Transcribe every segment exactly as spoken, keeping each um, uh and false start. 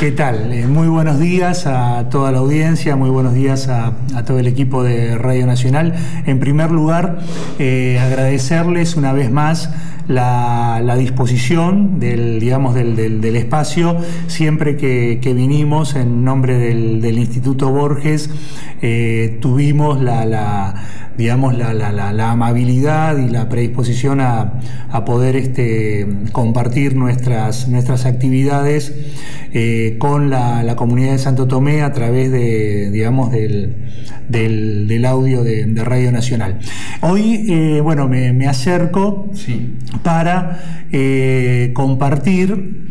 ¿Qué tal? Eh, muy buenos días a toda la audiencia, muy buenos días a, a todo el equipo de Radio Nacional. En primer lugar, eh, agradecerles una vez más la, la disposición del, digamos, del, del, del espacio. Siempre que, que vinimos en nombre del, del Instituto Borges, eh, tuvimos la, la digamos la, la, la, la amabilidad y la predisposición a, a poder este, compartir nuestras, nuestras actividades eh, con la, la comunidad de Santo Tomé a través de, digamos, del, del, del audio de, de Radio Nacional. Hoy, eh, bueno, me, me acerco sí. para eh, compartir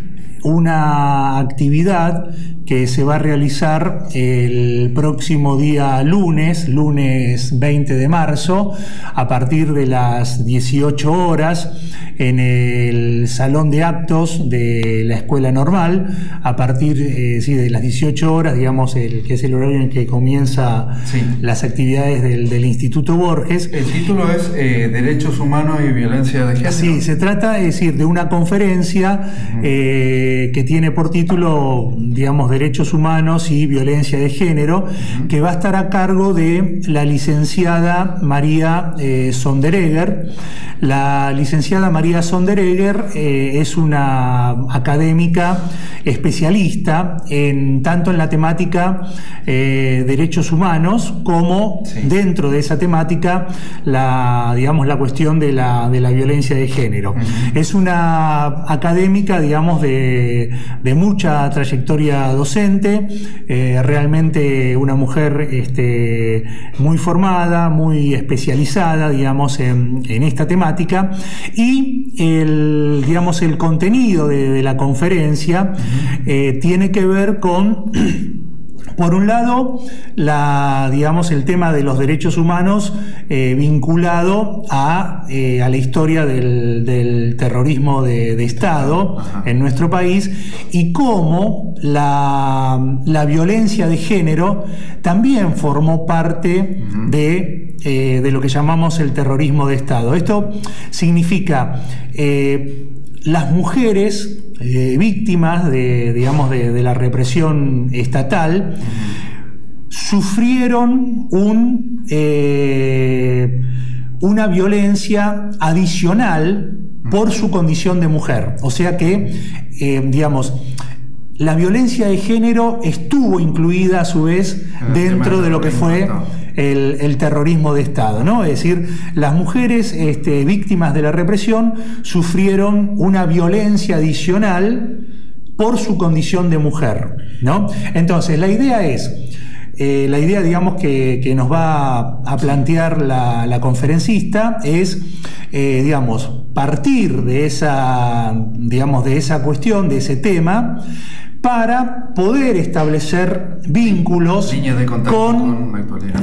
una actividad que se va a realizar el próximo día lunes, lunes veinte de marzo, a partir de las dieciocho horas, en el Salón de Actos de la Escuela Normal, a partir eh, sí, de las dieciocho horas, digamos, el, que es el horario en que comienza sí. las actividades del, del Instituto Borges. El título es eh, Derechos Humanos y Violencia de Género. Sí, se trata, es decir, de una conferencia uh-huh. eh, que tiene por título, digamos, Derechos Humanos y Violencia de Género, uh-huh. que va a estar a cargo de la licenciada María eh, Sonderegger. La licenciada María Sonderegger eh, es una académica especialista en tanto en la temática eh, derechos humanos como sí. dentro de esa temática la, digamos, la cuestión de la, de la violencia de género. Uh-huh. Es una académica, digamos, de, de mucha trayectoria docente, eh, realmente una mujer este, muy formada, muy especializada, digamos, en, en esta temática, y el, digamos, el contenido de, de la conferencia uh-huh. eh, tiene que ver con, por un lado, la, digamos, el tema de los derechos humanos eh, vinculado a, eh, a la historia del, del terrorismo de, de Estado Ajá. en nuestro país, y cómo la, la violencia de género también formó parte uh-huh. de Eh, de lo que llamamos el terrorismo de Estado. Esto significa eh, las mujeres eh, víctimas de, digamos, de, de la represión estatal sufrieron un, eh, una violencia adicional por su condición de mujer. O sea que, eh, digamos, la violencia de género estuvo incluida a su vez dentro de lo que fue el, el terrorismo de Estado, ¿no? Es decir, las mujeres este, víctimas de la represión sufrieron una violencia adicional por su condición de mujer, ¿no? Entonces, la idea es, eh, la idea, digamos, que, que nos va a plantear la, la conferencista es, eh, digamos, partir de esa, digamos, de esa cuestión, de ese tema, para poder establecer vínculos con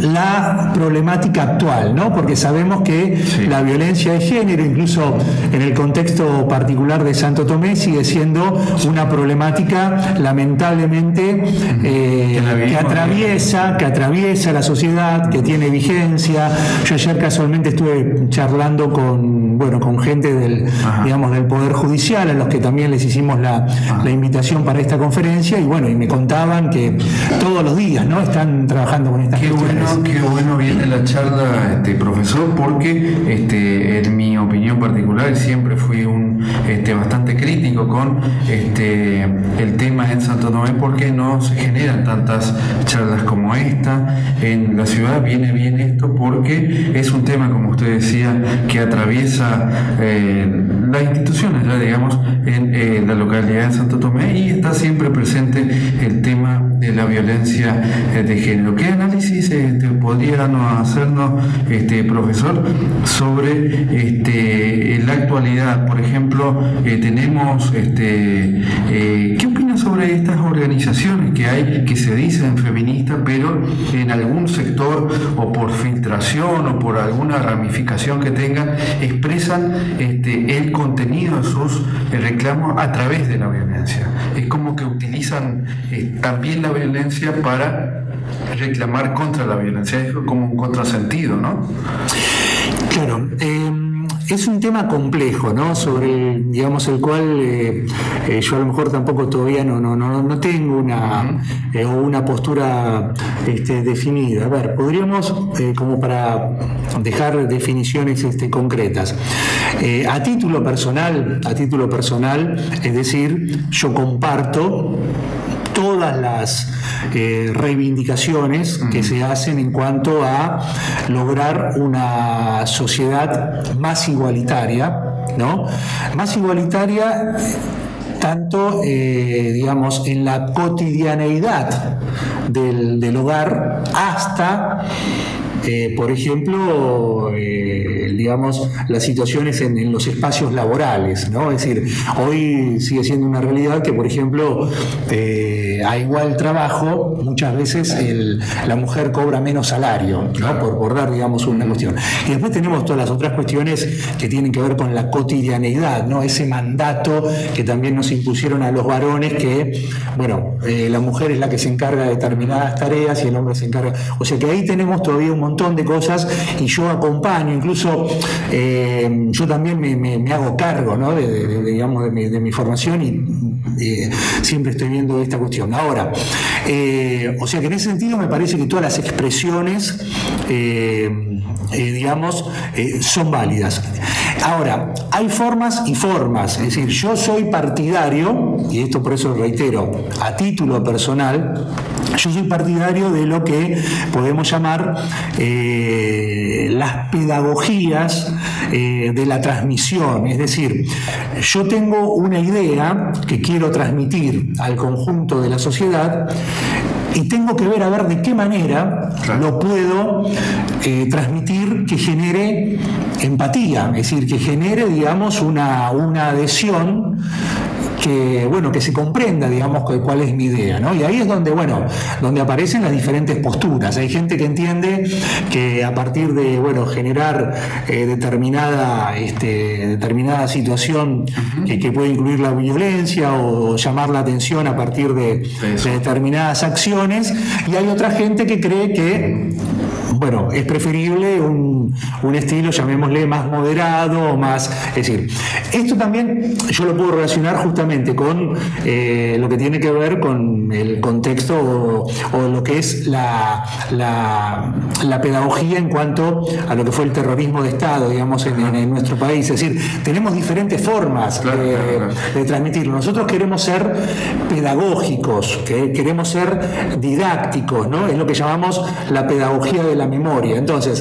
la problemática actual, ¿no? Porque sabemos que sí. la violencia de género, incluso en el contexto particular de Santo Tomé, sigue siendo una problemática lamentablemente eh, que atraviesa, que atraviesa la sociedad, que tiene vigencia. Yo ayer casualmente estuve charlando con, bueno, con gente del, digamos, del Poder Judicial, a los que también les hicimos la, la invitación para esta conferencia. conferencia y bueno, y me contaban que todos los días, ¿no?, están trabajando con estas qué cuestiones. Bueno, qué bueno viene la charla, este, profesor, porque este, en mi opinión particular siempre fui un este, bastante crítico con este, el tema en Santo Tomé, porque no se generan tantas charlas como esta en la ciudad. Viene bien esto porque es un tema, como usted decía, que atraviesa eh, las instituciones, ya digamos, en eh, la localidad de Santo Tomé, y está siempre presente el tema de la violencia eh, de género. ¿Qué análisis este, podrían hacernos, este, profesor, sobre este, en la actualidad? Por ejemplo, eh, tenemos, este, eh, ¿qué opina sobre estas organizaciones que hay, que se dicen feministas, pero en algún sector, o por filtración o por alguna ramificación que tengan, expresan este, el contenido de sus eh, reclamos a través de la violencia? Es como que utilizan eh, también la violencia para reclamar contra la violencia. Es como un contrasentido, ¿no? Claro. Eh, es un tema complejo, ¿no? Sobre el, digamos, el cual eh, eh, yo a lo mejor tampoco todavía no, no, no, no tengo una, eh, una postura este, definida. A ver, podríamos, eh, como para dejar definiciones este, concretas, eh, a título personal, a título personal, es decir, yo comparto todas las eh, reivindicaciones que se hacen en cuanto a lograr una sociedad más igualitaria, ¿no? Más igualitaria tanto, eh, digamos, en la cotidianeidad del, del hogar hasta... Eh, por ejemplo, eh, digamos, las situaciones en, en los espacios laborales, ¿no? Es decir, hoy sigue siendo una realidad que, por ejemplo, eh, a igual trabajo, muchas veces el, la mujer cobra menos salario, ¿no? Por, por dar, digamos, una cuestión. Y después tenemos todas las otras cuestiones que tienen que ver con la cotidianeidad, ¿no? Ese mandato que también nos impusieron a los varones que, bueno, eh, la mujer es la que se encarga de determinadas tareas y el hombre se encarga... O sea que ahí tenemos todavía un montón de cosas y yo acompaño, incluso eh, yo también me, me, me hago cargo, ¿no? de, de, de, digamos, de, mi, de mi formación y eh, siempre estoy viendo esta cuestión. Ahora, eh, o sea que en ese sentido me parece que todas las expresiones, eh, eh, digamos, eh, son válidas. Ahora, hay formas y formas, es decir, yo soy partidario, y esto por eso lo reitero, a título personal, yo soy partidario de lo que podemos llamar eh, las pedagogías eh, de la transmisión. Es decir, yo tengo una idea que quiero transmitir al conjunto de la sociedad y tengo que ver a ver de qué manera lo puedo eh, transmitir que genere empatía, es decir, que genere, digamos, una, una adhesión que, bueno, que se comprenda, digamos, cuál es mi idea, ¿no? Y ahí es donde, bueno, donde aparecen las diferentes posturas. Hay gente que entiende que a partir de, bueno, generar eh, determinada, este, determinada situación que, que puede incluir la violencia o, o llamar la atención a partir de, de determinadas acciones, y hay otra gente que cree que, bueno, es preferible un, un estilo, llamémosle, más moderado, más... Es decir, esto también yo lo puedo relacionar justamente con eh, lo que tiene que ver con el contexto o, o lo que es la, la, la pedagogía en cuanto a lo que fue el terrorismo de Estado, digamos, en, en, en nuestro país. Es decir, tenemos diferentes formas claro, de, claro, claro. de transmitirlo. Nosotros queremos ser pedagógicos, que queremos ser didácticos, ¿no? Es lo que llamamos la pedagogía de la memoria. Entonces,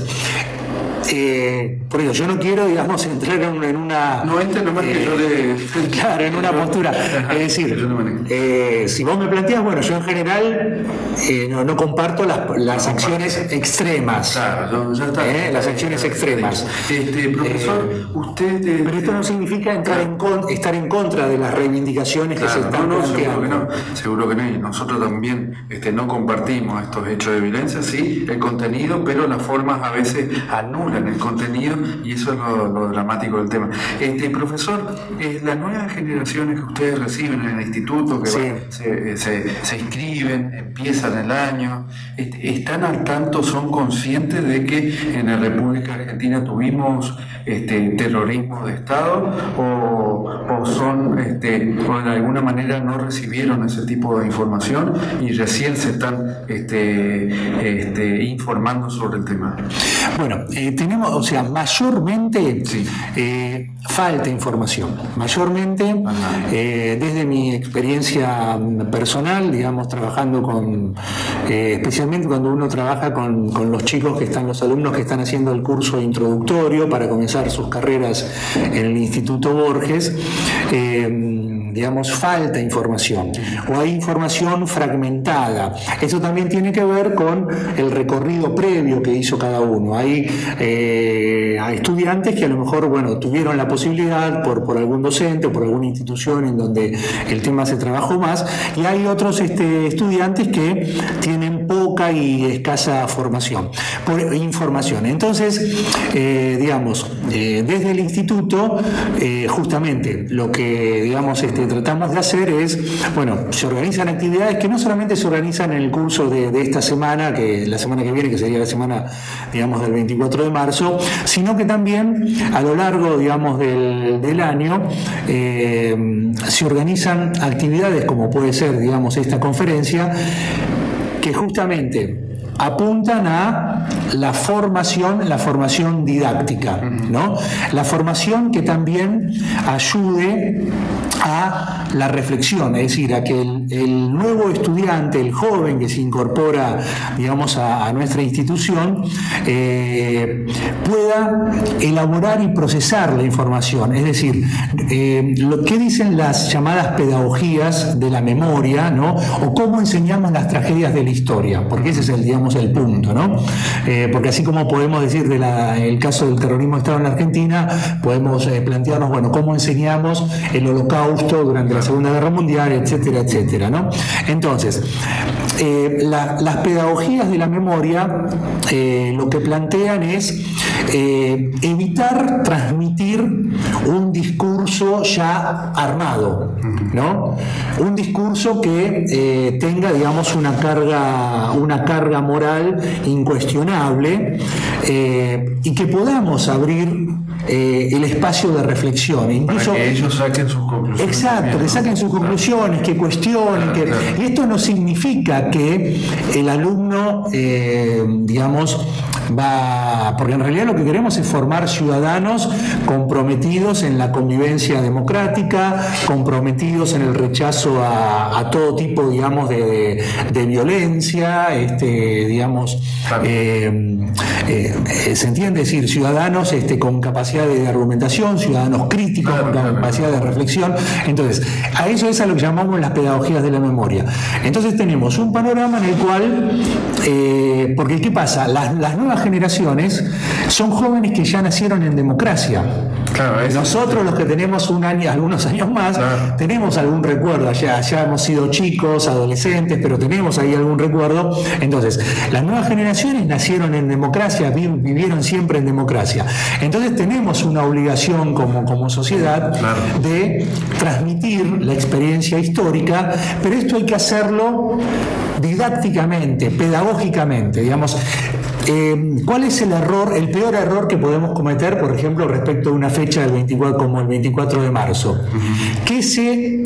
eh, por eso yo no quiero, digamos, entrar en, en una... No entre nomás eh, que yo le... Claro, en una postura. Es decir, eh, si vos me planteas, bueno, yo en general eh, no, no comparto las, las acciones extremas. Claro, ya está. Eh, las acciones extremas. Este, profesor, eh, usted... Eh, pero esto no significa entrar en con, estar en contra de las reivindicaciones claro, que se están no, no, planteando. Seguro que no, seguro que no. Y nosotros también este, no compartimos estos hechos de violencia, sí, el contenido, pero las formas a veces anulan el contenido y eso es lo, lo dramático del tema. Este, profesor, eh, las nuevas generaciones que ustedes reciben en el instituto, que sí. va, se, se, se inscriben, empiezan el año, este, ¿están al tanto, son conscientes de que en la República Argentina tuvimos este, terrorismo de Estado o, o son, este, o de alguna manera no recibieron ese tipo de información y recién se están este, este, informando sobre el tema? Bueno, eh, tenemos, o sea, mayormente sí. eh, falta información. Mayormente, eh, desde mi experiencia personal, digamos, trabajando con, eh, especialmente cuando uno trabaja con, con los chicos que están, los alumnos que están haciendo el curso introductorio para comenzar sus carreras en el Instituto Borges, eh, digamos, falta información o hay información fragmentada. Eso también tiene que ver con el recorrido previo que hizo cada uno. Hay, eh, hay estudiantes que a lo mejor, bueno, tuvieron la posibilidad por, por algún docente o por alguna institución en donde el tema se trabajó más, y hay otros este, estudiantes que tienen poco poca y escasa formación, por información. Entonces, eh, digamos, eh, desde el instituto, eh, justamente lo que, digamos, este, tratamos de hacer es, bueno, se organizan actividades que no solamente se organizan en el curso de, de esta semana, que la semana que viene, que sería la semana, digamos, del veinticuatro de marzo, sino que también a lo largo, digamos, del, del año eh, se organizan actividades como puede ser, digamos, esta conferencia, que justamente apuntan a la formación, la formación didáctica, ¿no? La formación que también ayude a la reflexión, es decir, a que el, el nuevo estudiante, el joven que se incorpora, digamos, a, a nuestra institución, eh, pueda elaborar y procesar la información. Es decir, eh, lo que dicen las llamadas pedagogías de la memoria, ¿no? O cómo enseñamos las tragedias de la historia, porque ese es el, digamos, el punto, ¿no? Eh, porque así como podemos decir del de caso del terrorismo de Estado en la Argentina, podemos eh, plantearnos, bueno, cómo enseñamos el Holocausto durante la Segunda Guerra Mundial, etcétera, etcétera, ¿no? Entonces, eh, la, las pedagogías de la memoria eh, lo que plantean es eh, evitar transmitir un discurso ya armado, ¿no? Un discurso que eh, tenga, digamos, una carga, una carga moral incuestionable, eh, y que podamos abrir eh, el espacio de reflexión. Incluso, para que ellos saquen sus conclusiones. Exacto, también, ¿no? Que saquen sus conclusiones, que cuestionen. Claro, que, claro. Y esto no significa que el alumno, eh, digamos, va, porque en realidad lo que queremos es formar ciudadanos comprometidos en la convivencia democrática, comprometidos en el rechazo a, a todo tipo, digamos, de, de, de violencia, este, digamos, claro. eh, eh, se entiende, es decir, ciudadanos este, con capacidad de argumentación, ciudadanos críticos, claro, con claro, capacidad claro. de reflexión. Entonces, a eso es a lo que llamamos las pedagogías de la memoria. Entonces tenemos un panorama en el cual, eh, porque ¿qué pasa? Las, las nuevas generaciones son jóvenes que ya nacieron en democracia. Claro, nosotros, los que tenemos un año, algunos años más, claro. tenemos algún recuerdo, ya, ya hemos sido chicos, adolescentes, pero tenemos ahí algún recuerdo. Entonces, las nuevas generaciones nacieron en democracia, vivieron siempre en democracia. Entonces tenemos una obligación como, como sociedad claro. de transmitir la experiencia histórica, pero esto hay que hacerlo didácticamente, pedagógicamente, digamos. Eh, ¿Cuál es el error, el peor error que podemos cometer, por ejemplo, respecto a una fecha del veinticuatro, como el veinticuatro de marzo? Uh-huh. Que se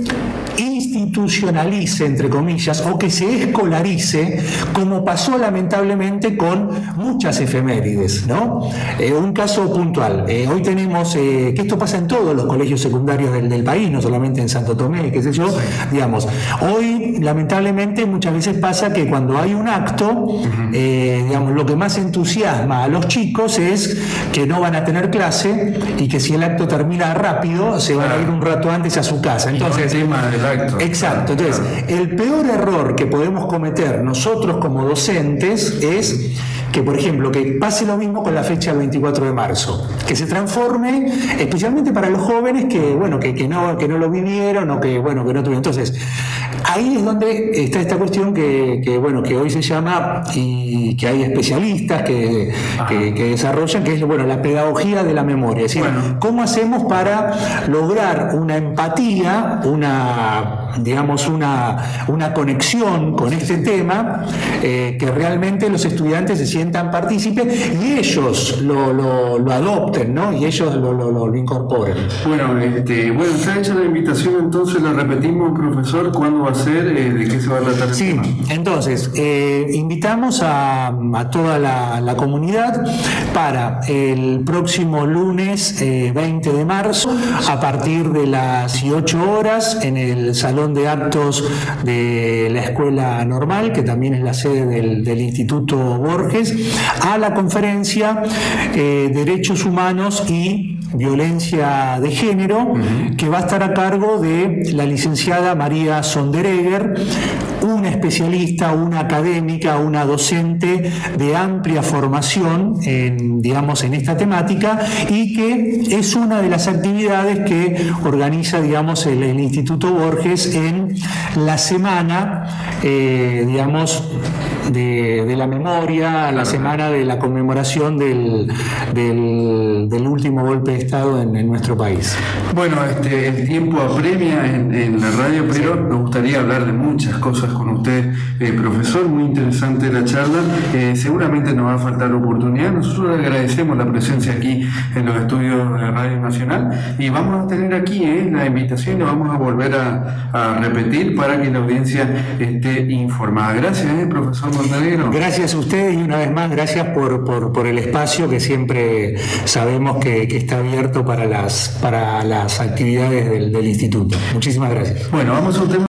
institucionalice, entre comillas, o que se escolarice, como pasó lamentablemente con muchas efemérides, ¿no? Eh, un caso puntual. Eh, hoy tenemos, eh, que esto pasa en todos los colegios secundarios del, del país, no solamente en Santo Tomé, qué sé yo, sí. digamos. Hoy, lamentablemente, muchas veces pasa que cuando hay un acto, uh-huh. eh, digamos, lo que más entusiasma a los chicos es que no van a tener clase y que si el acto termina rápido, se van a ir un rato antes a su casa. Entonces, Exacto. Exacto. Entonces, el peor error que podemos cometer nosotros como docentes es que, por ejemplo, que pase lo mismo con la fecha del veinticuatro de marzo, que se transforme, especialmente para los jóvenes que, bueno, que, que, no, que no lo vivieron o que, bueno, que no tuvieron. Entonces, ahí es donde está esta cuestión que, que, bueno, que hoy se llama, y que hay especialistas que, que, que desarrollan, que es, bueno, la pedagogía de la memoria. Es decir, bueno. ¿cómo hacemos para lograr una empatía, una, digamos, una, una conexión con este tema, eh, que realmente los estudiantes se sientan partícipes y ellos lo, lo, lo adopten, ¿no? Y ellos lo, lo, lo incorporen. Bueno, este, bueno, está hecha la invitación, entonces la repetimos, profesor, ¿cuándo va a ser? Eh, ¿De qué se va a tratar el sí, tema? Entonces, eh, invitamos a, a toda la, la comunidad para el próximo lunes eh, veinte de marzo, a partir de las dieciocho horas, en el Salón de Actos de la Escuela Normal, que también es la sede del, del Instituto Borges, a la conferencia eh, Derechos Humanos y Violencia de Género, uh-huh. que va a estar a cargo de la licenciada María Sonderegger, una especialista, una académica, una docente de amplia formación en, digamos, en esta temática, y que es una de las actividades que organiza, digamos, el, el Instituto Borges en la semana, eh, digamos, de, de la memoria, la semana de la conmemoración del, del, del último golpe de Estado en, en nuestro país. Bueno, este, el tiempo apremia en, en la radio, pero sí, nos gustaría hablar de muchas cosas con usted, eh, profesor. Muy interesante la charla. Eh, seguramente nos va a faltar oportunidad. Nosotros le agradecemos la presencia aquí en los estudios de Radio Nacional, y vamos a tener aquí eh, la invitación y lo vamos a volver a, a repetir para que la audiencia esté informada. Gracias, eh, profesor Montenegro. Gracias a ustedes, y una vez más gracias por, por, por el espacio que siempre sabemos que, que está abierto para las, para las actividades del, del instituto. Muchísimas gracias. Bueno, vamos a un tema.